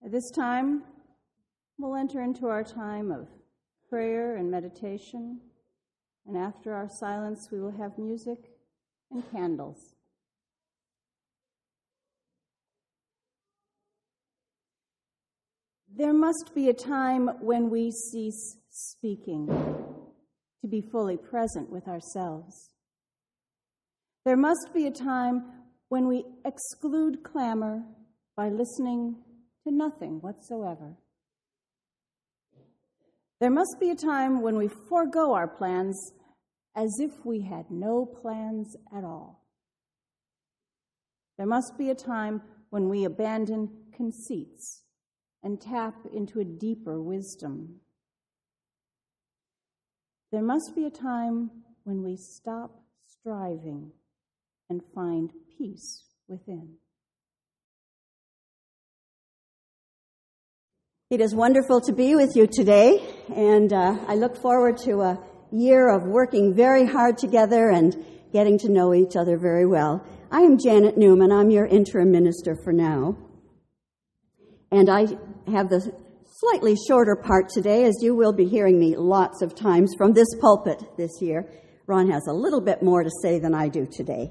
At this time, we'll enter into our time of prayer and meditation, and after our silence, we will have music and candles. There must be a time when we cease speaking to be fully present with ourselves. There must be a time when we exclude clamor by listening to nothing whatsoever. There must be a time when we forego our plans as if we had no plans at all. There must be a time when we abandon conceits and tap into a deeper wisdom. There must be a time when we stop striving and find peace within. It is wonderful to be with you today, and I look forward to a year of working very hard together and getting to know each other very well. I am Janet Newman. I'm your interim minister for now. And I have the slightly shorter part today, as you will be hearing me lots of times from this pulpit this year. Ron has a little bit more to say than I do today.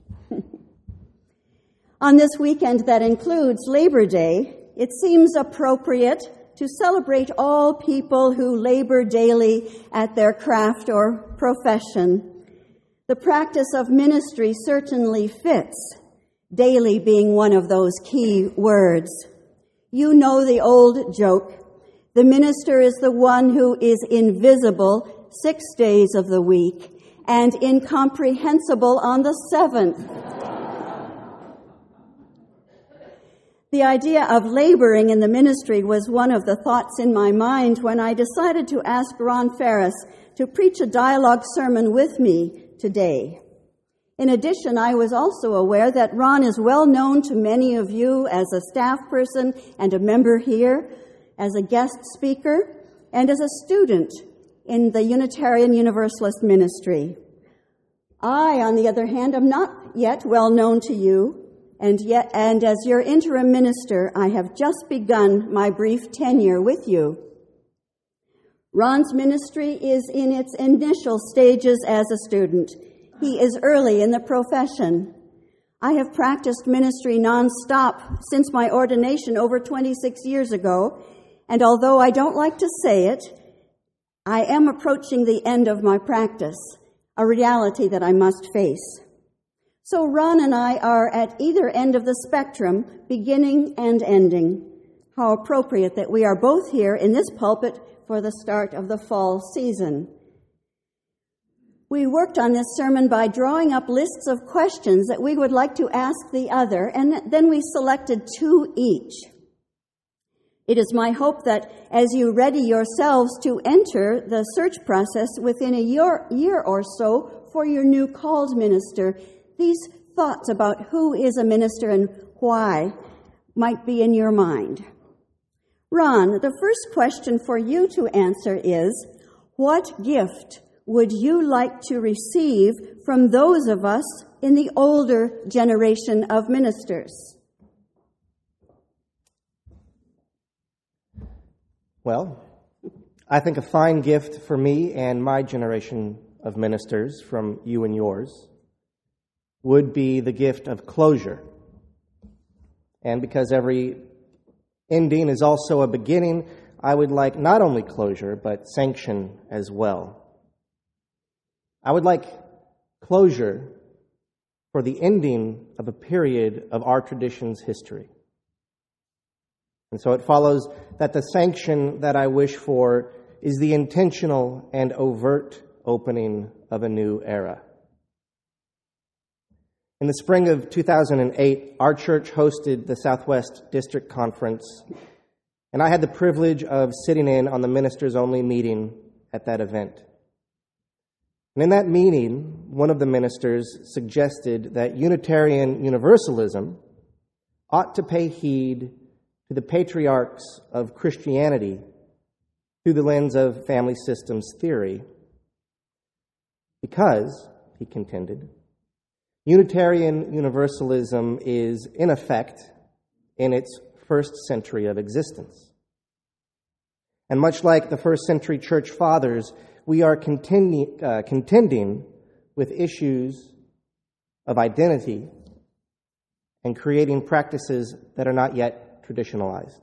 On this weekend that includes Labor Day, it seems appropriate to celebrate all people who labor daily at their craft or profession. The practice of ministry certainly fits, daily being one of those key words. You know the old joke. The minister is the one who is invisible 6 days of the week and incomprehensible on the seventh. The idea of laboring in the ministry was one of the thoughts in my mind when I decided to ask Ron Ferris to preach a dialogue sermon with me today. In addition, I was also aware that Ron is well known to many of you as a staff person and a member here, as a guest speaker, and as a student in the Unitarian Universalist ministry. I, on the other hand, am not yet well known to you, and as your interim minister, I have just begun my brief tenure with you. Ron's ministry is in its initial stages as a student. He is early in the profession. I have practiced ministry nonstop since my ordination over 26 years ago, and although I don't like to say it, I am approaching the end of my practice, a reality that I must face. So Ron and I are at either end of the spectrum, beginning and ending. How appropriate that we are both here in this pulpit for the start of the fall season. We worked on this sermon by drawing up lists of questions that we would like to ask the other, and then we selected 2 each. It is my hope that as you ready yourselves to enter the search process within a year or so for your new called minister, these thoughts about who is a minister and why might be in your mind. Ron, the first question for you to answer is, what gift would you like to receive from those of us in the older generation of ministers? Well, I think a fine gift for me and my generation of ministers from you and yours would be the gift of closure. And because every ending is also a beginning, I would like not only closure, but sanction as well. I would like closure for the ending of a period of our tradition's history. And so it follows that the sanction that I wish for is the intentional and overt opening of a new era. In the spring of 2008, our church hosted the Southwest District Conference, and I had the privilege of sitting in on the ministers-only meeting at that event. And in that meeting, one of the ministers suggested that Unitarian Universalism ought to pay heed to the patriarchs of Christianity through the lens of family systems theory, because, he contended, Unitarian Universalism is, in effect, in its first century of existence. And much like the first century church fathers, we are contending with issues of identity and creating practices that are not yet traditionalized.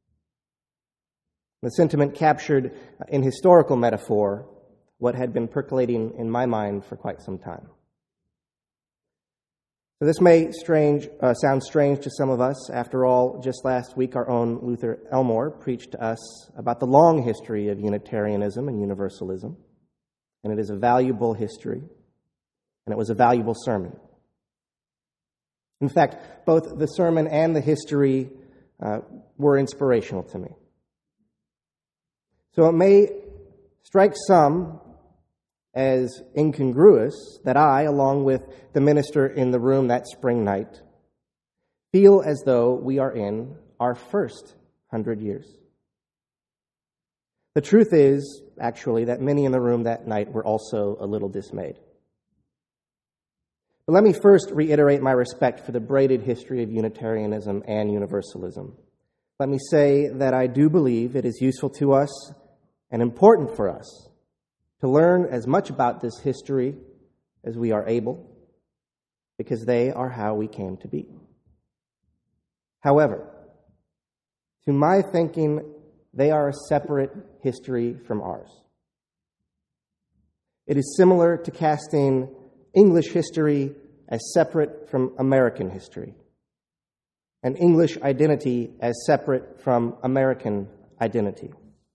The sentiment captured in historical metaphor what had been percolating in my mind for quite some time. So this may sound strange to some of us. After all, just last week our own Luther Elmore preached to us about the long history of Unitarianism and Universalism, and it is a valuable history, and it was a valuable sermon. In fact, both the sermon and the history were inspirational to me. So it may strike some as incongruous that I, along with the minister in the room that spring night, feel as though we are in our first 100 years. The truth is, actually, that many in the room that night were also a little dismayed. But let me first reiterate my respect for the braided history of Unitarianism and Universalism. Let me say that I do believe it is useful to us and important for us to learn as much about this history as we are able, because they are how we came to be. However, to my thinking, they are a separate history from ours. It is similar to casting English history as separate from American history, and English identity as separate from American identity.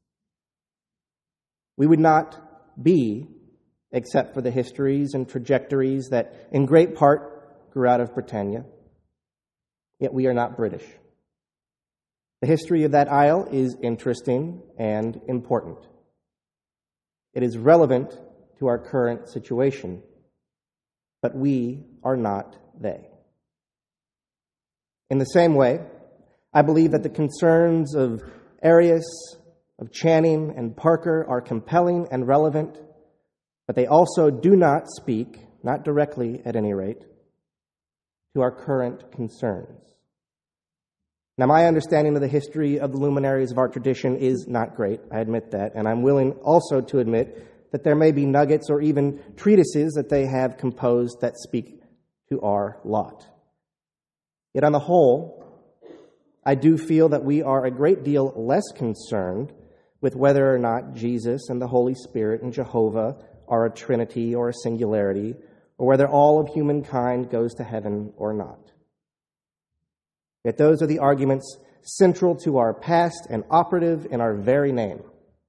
We would not be except for the histories and trajectories that in great part grew out of Britannia, yet we are not British. The history of that isle is interesting and important. It is relevant to our current situation, but we are not they. In the same way, I believe that the concerns of Arius, of Channing and Parker are compelling and relevant, but they also do not speak, not directly at any rate, to our current concerns. Now, my understanding of the history of the luminaries of our tradition is not great, I admit that, and I'm willing also to admit that there may be nuggets or even treatises that they have composed that speak to our lot. Yet on the whole, I do feel that we are a great deal less concerned with whether or not Jesus and the Holy Spirit and Jehovah are a trinity or a singularity, or whether all of humankind goes to heaven or not. Yet those are the arguments central to our past and operative in our very name.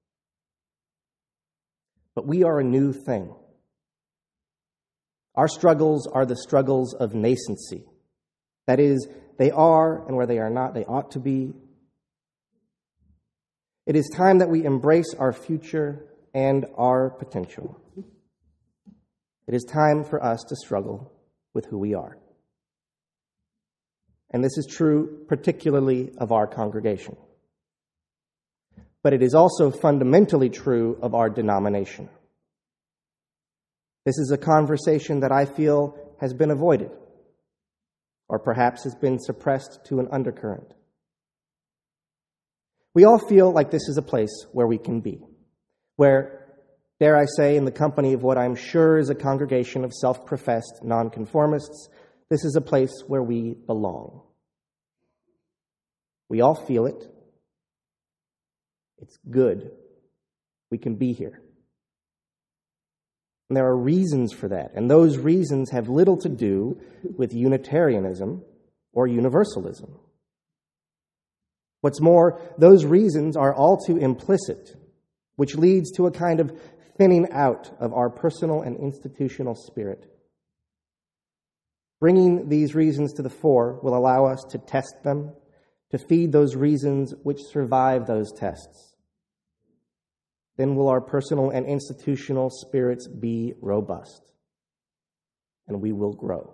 But we are a new thing. Our struggles are the struggles of nascency. That is, they are, and where they are not, they ought to be. It is time that we embrace our future and our potential. It is time for us to struggle with who we are. And this is true particularly of our congregation. But it is also fundamentally true of our denomination. This is a conversation that I feel has been avoided, or perhaps has been suppressed to an undercurrent. We all feel like this is a place where we can be, where, dare I say, in the company of what I'm sure is a congregation of self-professed nonconformists, this is a place where we belong. We all feel it. It's good. We can be here. And there are reasons for that, and those reasons have little to do with Unitarianism or Universalism. What's more, those reasons are all too implicit, which leads to a kind of thinning out of our personal and institutional spirit. Bringing these reasons to the fore will allow us to test them, to feed those reasons which survive those tests. Then will our personal and institutional spirits be robust, and we will grow.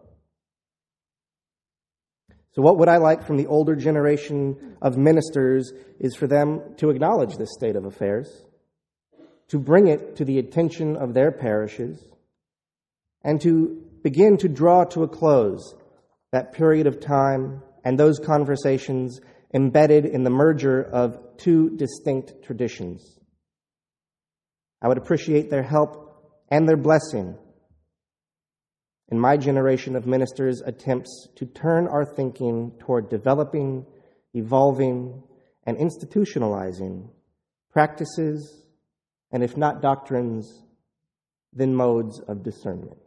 So what would I like from the older generation of ministers is for them to acknowledge this state of affairs, to bring it to the attention of their parishes, and to begin to draw to a close that period of time and those conversations embedded in the merger of two distinct traditions. I would appreciate their help and their blessing in my generation of ministers' attempts to turn our thinking toward developing, evolving, and institutionalizing practices, and if not doctrines, then modes of discernment.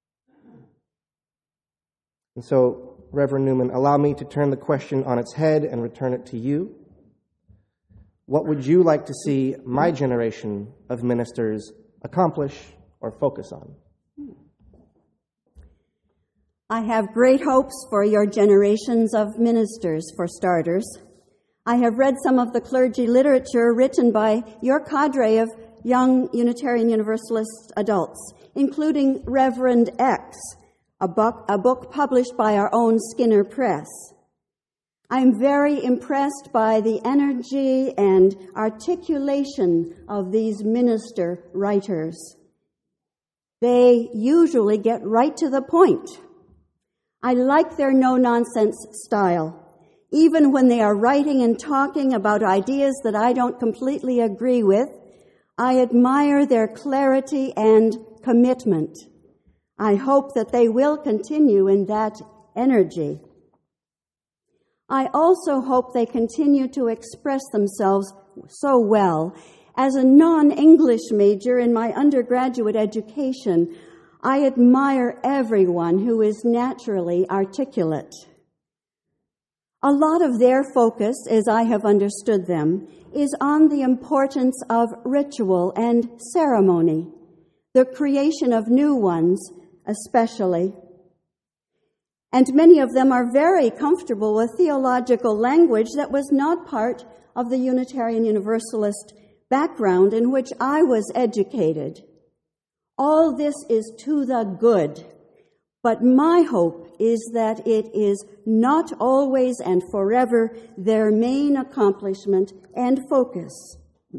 And so, Reverend Newman, allow me to turn the question on its head and return it to you. What would you like to see my generation of ministers accomplish or focus on? I have great hopes for your generations of ministers, for starters. I have read some of the clergy literature written by your cadre of young Unitarian Universalist adults, including Reverend X, a book published by our own Skinner Press. I'm very impressed by the energy and articulation of these minister writers. They usually get right to the point. I like their no-nonsense style. Even when they are writing and talking about ideas that I don't completely agree with, I admire their clarity and commitment. I hope that they will continue in that energy. I also hope they continue to express themselves so well. As a non-English major in my undergraduate education, I admire everyone who is naturally articulate. A lot of their focus, as I have understood them, is on the importance of ritual and ceremony, the creation of new ones especially. And many of them are very comfortable with theological language that was not part of the Unitarian Universalist background in which I was educated. All this is to the good, but my hope is that it is not always and forever their main accomplishment and focus.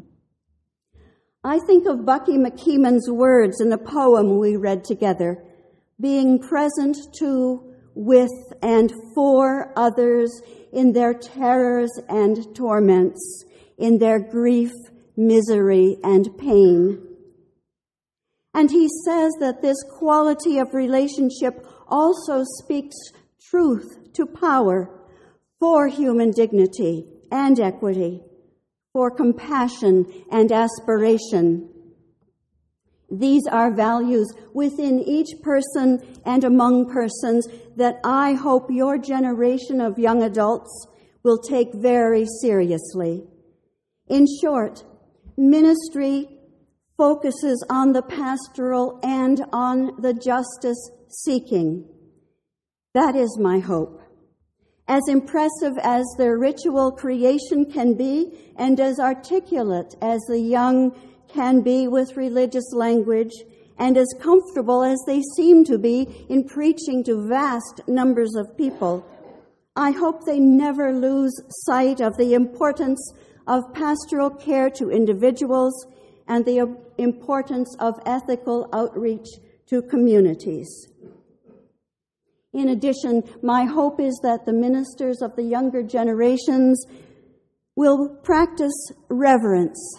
I think of Bucky McKeeman's words in the poem we read together, being present to, with, and for others in their terrors and torments, in their grief, misery, and pain. And he says that this quality of relationship also speaks truth to power for human dignity and equity, for compassion and aspiration. These are values within each person and among persons that I hope your generation of young adults will take very seriously. In short, ministry focuses on the pastoral and on the justice-seeking. That is my hope. As impressive as their ritual creation can be, and as articulate as the young can be with religious language, and as comfortable as they seem to be in preaching to vast numbers of people, I hope they never lose sight of the importance of pastoral care to individuals and the importance of ethical outreach to communities. In addition, my hope is that the ministers of the younger generations will practice reverence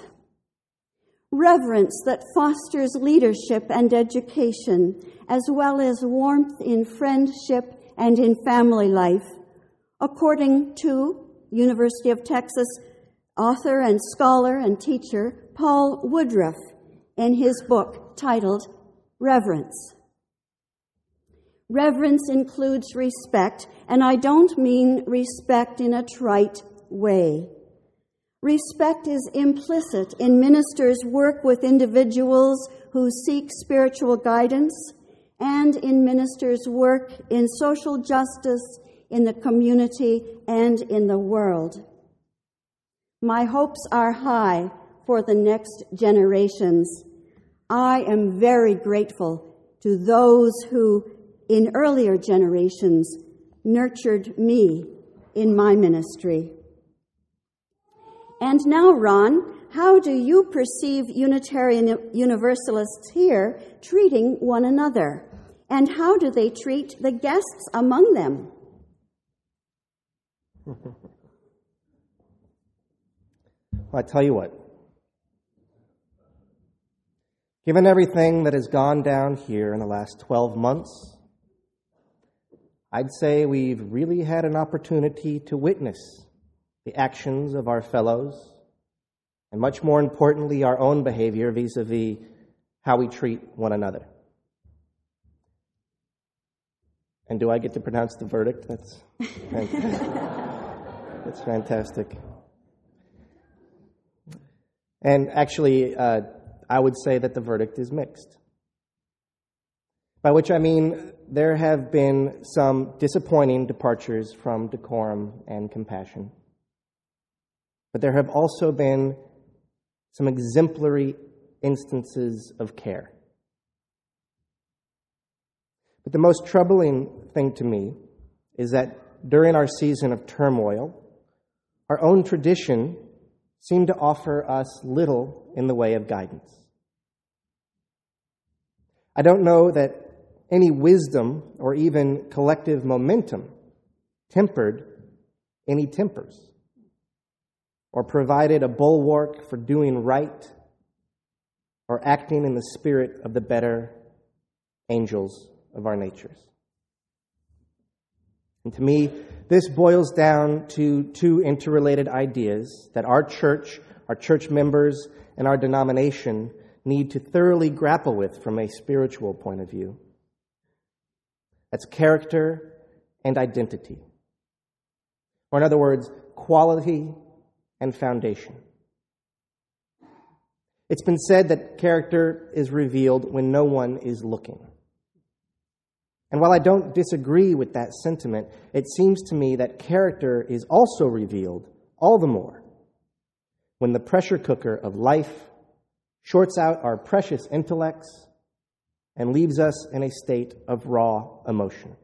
that fosters leadership and education, as well as warmth in friendship and in family life, according to University of Texas author and scholar and teacher Paul Woodruff in his book titled Reverence. Reverence includes respect, and I don't mean respect in a trite way. Respect is implicit in ministers' work with individuals who seek spiritual guidance and in ministers' work in social justice, in the community, and in the world. My hopes are high for the next generations. I am very grateful to those who, in earlier generations, nurtured me in my ministry. And now, Ron, how do you perceive Unitarian Universalists here treating one another? And how do they treat the guests among them? I tell you what, given everything that has gone down here in the last 12 months, I'd say we've really had an opportunity to witness the actions of our fellows, and much more importantly, our own behavior vis-a-vis how we treat one another. And do I get to pronounce the verdict? That's fantastic. That's fantastic. And actually, I would say that the verdict is mixed. By which I mean there have been some disappointing departures from decorum and compassion. But there have also been some exemplary instances of care. But the most troubling thing to me is that during our season of turmoil, our own tradition seemed to offer us little in the way of guidance. I don't know that any wisdom or even collective momentum tempered any tempers or provided a bulwark for doing right or acting in the spirit of the better angels of our natures. And to me, this boils down to two interrelated ideas that our church members, and our denomination need to thoroughly grapple with from a spiritual point of view. That's character and identity. Or in other words, quality and foundation. It's been said that character is revealed when no one is looking. And while I don't disagree with that sentiment, it seems to me that character is also revealed all the more when the pressure cooker of life shorts out our precious intellects and leaves us in a state of raw emotion.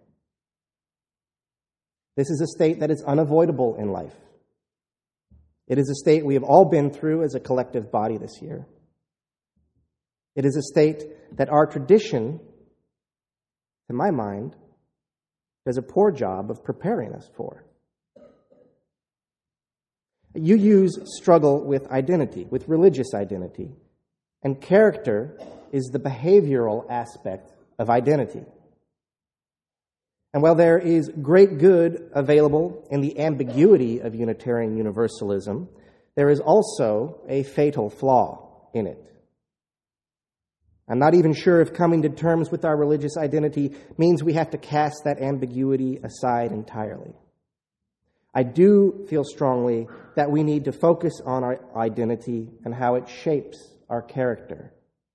This is a state that is unavoidable in life. It is a state we have all been through as a collective body this year. It is a state that our tradition, in my mind, does a poor job of preparing us for. You use struggle with identity, with religious identity, and character is the behavioral aspect of identity. And while there is great good available in the ambiguity of Unitarian Universalism, there is also a fatal flaw in it. I'm not even sure if coming to terms with our religious identity means we have to cast that ambiguity aside entirely. I do feel strongly that we need to focus on our identity and how it shapes our character.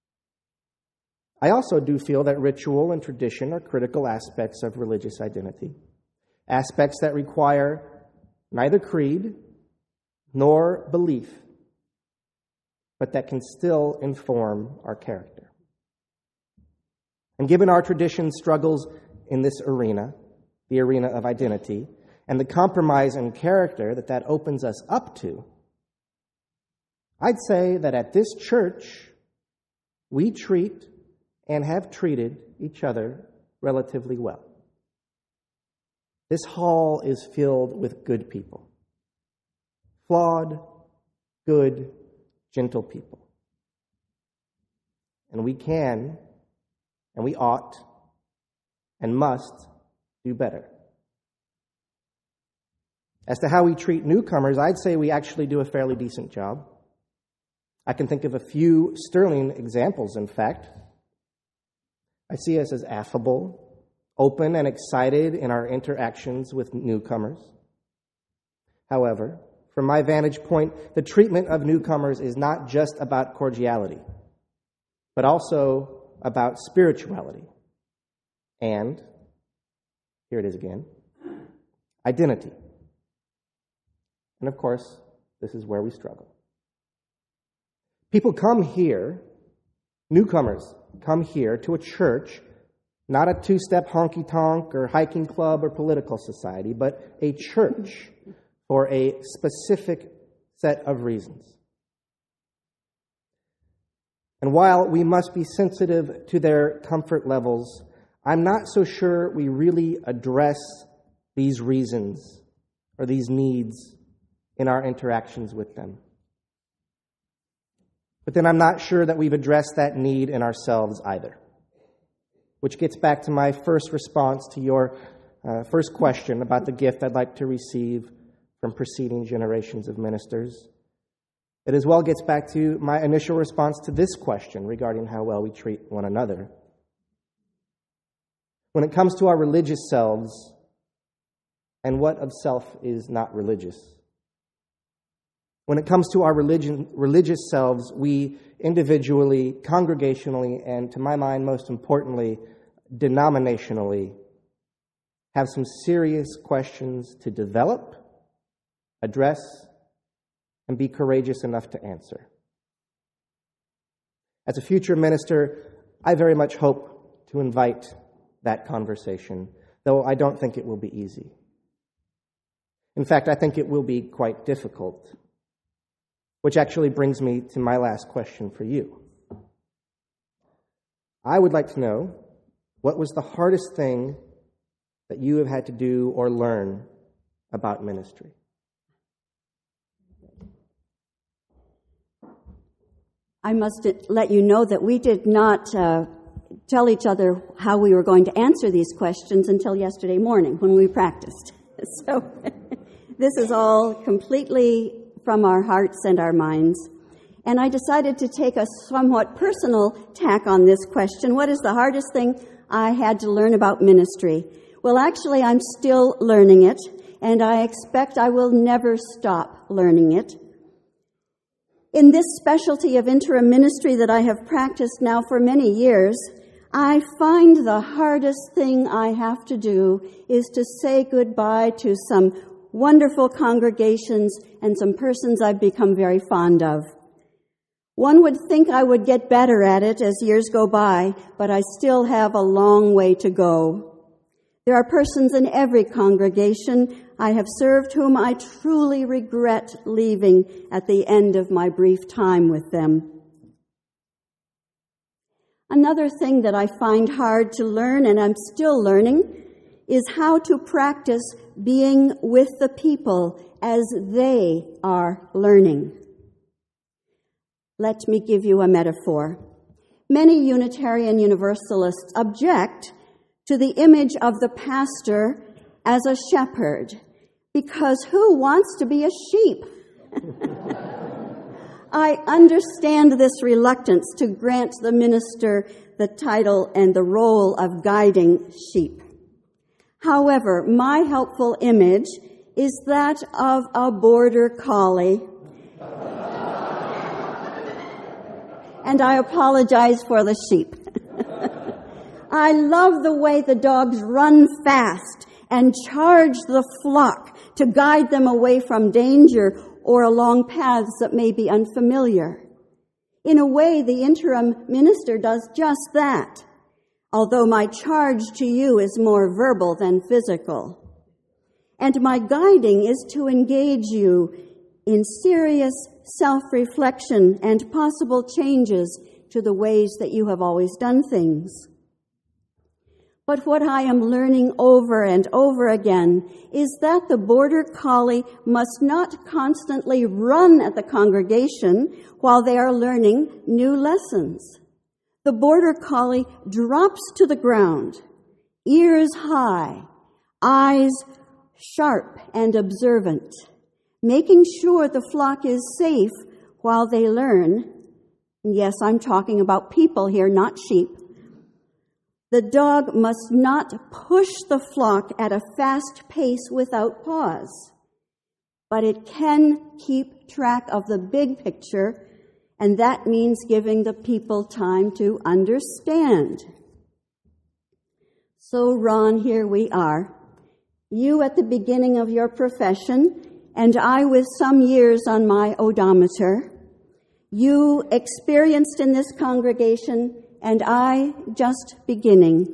I also do feel that ritual and tradition are critical aspects of religious identity, aspects that require neither creed nor belief, but that can still inform our character. And given our tradition's struggles in this arena, the arena of identity, and the compromise in character that opens us up to, I'd say that at this church, we treat and have treated each other relatively well. This hall is filled with good people. Flawed, good, gentle people. And we can, and we ought, and must do better. As to how we treat newcomers, I'd say we actually do a fairly decent job. I can think of a few sterling examples, in fact. I see us as affable, open, and excited in our interactions with newcomers. However, from my vantage point, the treatment of newcomers is not just about cordiality, but also about spirituality. And, here it is again, identity. And of course, this is where we struggle. People come here, newcomers come here to a church, not a two-step honky-tonk or hiking club or political society, but a church for a specific set of reasons. And while we must be sensitive to their comfort levels, I'm not so sure we really address these reasons or these needs in our interactions with them. But then I'm not sure that we've addressed that need in ourselves either. Which gets back to my first response to your first question about the gift I'd like to receive from preceding generations of ministers. It as well gets back to my initial response to this question regarding how well we treat one another. When it comes to our religious selves, and what of self is not religious? When it comes to our religious selves, we individually, congregationally, and to my mind, most importantly, denominationally, have some serious questions to develop, address, and be courageous enough to answer. As a future minister, I very much hope to invite that conversation, though I don't think it will be easy. In fact, I think it will be quite difficult. Which actually brings me to my last question for you. I would like to know, what was the hardest thing that you have had to do or learn about ministry? I must let you know that we did not tell each other how we were going to answer these questions until yesterday morning when we practiced. So this is all completely from our hearts and our minds. And I decided to take a somewhat personal tack on this question. What is the hardest thing I had to learn about ministry? Well, actually, I'm still learning it, and I expect I will never stop learning it. In this specialty of interim ministry that I have practiced now for many years, I find the hardest thing I have to do is to say goodbye to some wonderful congregations and some persons I've become very fond of. One would think I would get better at it as years go by, but I still have a long way to go. There are persons in every congregation I have served whom I truly regret leaving at the end of my brief time with them. Another thing that I find hard to learn, and I'm still learning, is how to practice being with the people as they are learning. Let me give you a metaphor. Many Unitarian Universalists object to the image of the pastor as a shepherd, because who wants to be a sheep? I understand this reluctance to grant the minister the title and the role of guiding sheep. However, my helpful image is that of a border collie. And I apologize for the sheep. I love the way the dogs run fast and charge the flock to guide them away from danger or along paths that may be unfamiliar. In a way, the interim minister does just that, although my charge to you is more verbal than physical. And my guiding is to engage you in serious self-reflection and possible changes to the ways that you have always done things. But what I am learning over and over again is that the border collie must not constantly run at the congregation while they are learning new lessons. The border collie drops to the ground, ears high, eyes sharp and observant, making sure the flock is safe while they learn. Yes, I'm talking about people here, not sheep. The dog must not push the flock at a fast pace without pause, but it can keep track of the big picture, and that means giving the people time to understand. So, Ron, here we are. You at the beginning of your profession, and I with some years on my odometer. You experienced in this congregation, and I just beginning.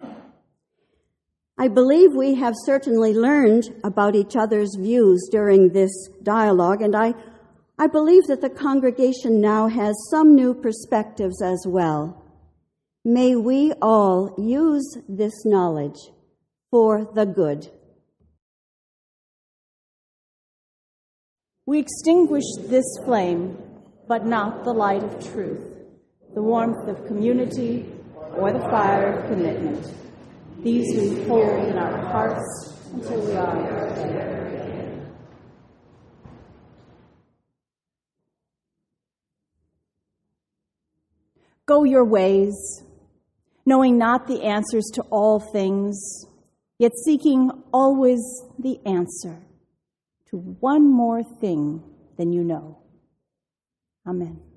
I believe we have certainly learned about each other's views during this dialogue, and I believe that the congregation now has some new perspectives as well. May we all use this knowledge for the good. We extinguish this flame but not the light of truth, the warmth of community, or the fire of commitment. These we hold in our hearts until we are dead. Go your ways, knowing not the answers to all things, yet seeking always the answer to one more thing than you know. Amen.